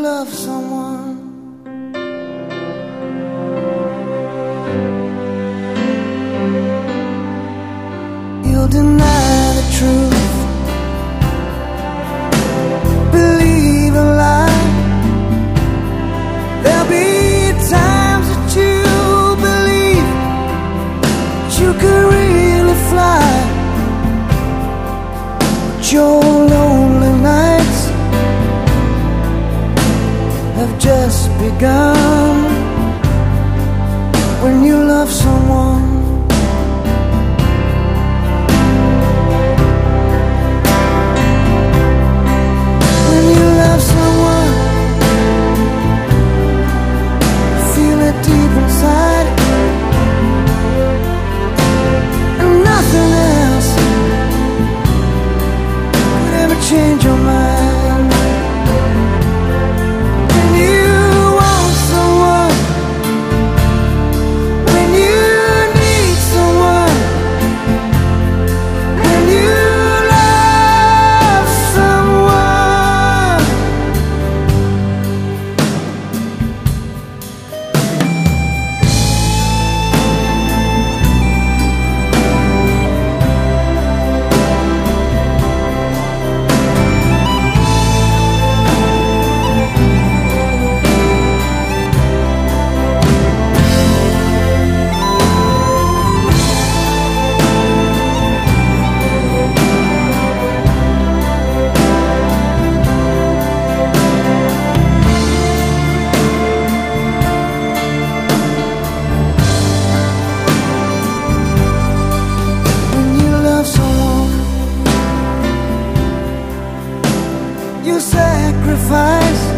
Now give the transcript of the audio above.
love someone, you'll deny the truth, believe a lie. There'll be times that you believe that you could really fly, but your lonely nights have just begun. When you love someone, when you love someone, feel it deep inside, and nothing else could ever change your mind. When you want someone, when you need someone, when you love someone, you sacrifice